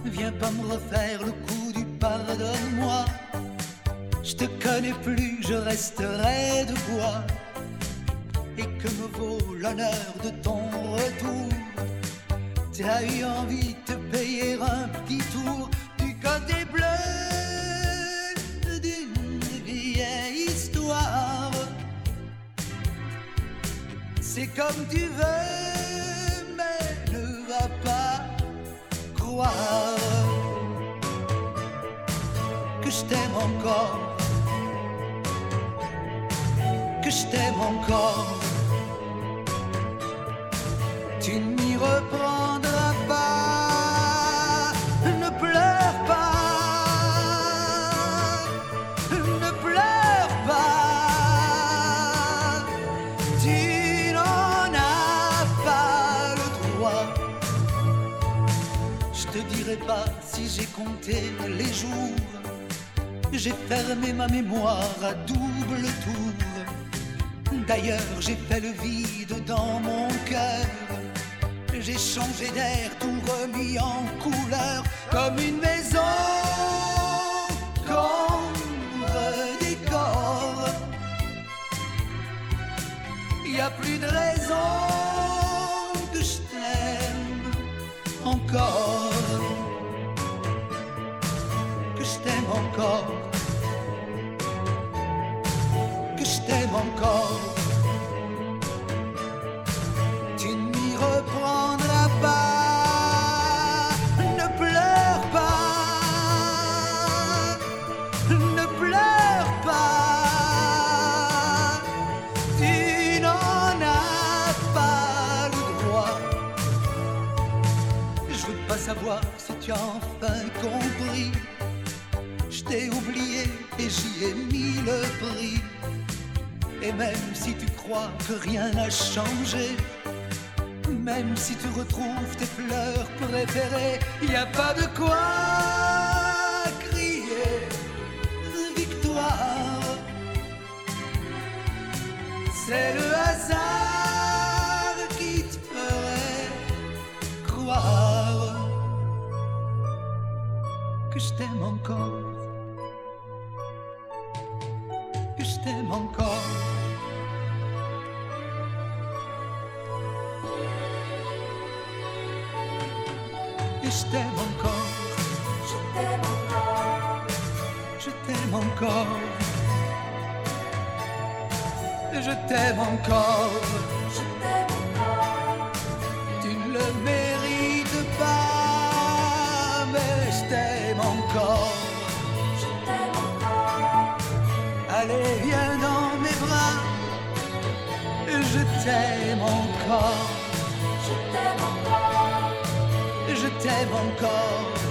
Viens pas me refaire le coup du pardonne-moi. Je te connais plus, je resterai de bois. Et que me vaut l'honneur de ton retour? T'as eu envie de te payer un petit tour du côté bleu d'une vieille histoire. C'est comme tu veux, mais ne va pas croire que je t'aime encore, que je t'aime encore. Tu n'y reprendras pas. Ne pleure pas, ne pleure pas. Tu n'en as pas le droit. Je te dirai pas si j'ai compté les jours. J'ai fermé ma mémoire à double tour. D'ailleurs, j'ai fait le vide dans mon cœur. J'ai changé d'air, tout remis en couleur, comme une maison qu'on redécore. Y a plus de raison que je t'aime encore, que je t'aime encore, que je t'aime encore. Tu n'y reprendras pas. Ne pleure pas, ne pleure pas. Tu n'en as pas le droit. Je veux pas savoir si tu as enfin compris. Je t'ai oublié et j'y ai mis le prix. Et même si tu crois que rien n'a changé, même si tu retrouves tes fleurs préférées, y a pas de quoi crier victoire. C'est le hasard qui te ferait croire que je t'aime encore, que je t'aime encore. Et je t'aime encore, Je t'aime encore, je t'aime encore, je t'aime encore. je t'aime encore, Tu ne le mérites pas, mais je t'aime encore. je t'aime encore, Allez, viens dans mes bras, je t'aime encore, je t'aime encore, je t'aime encore.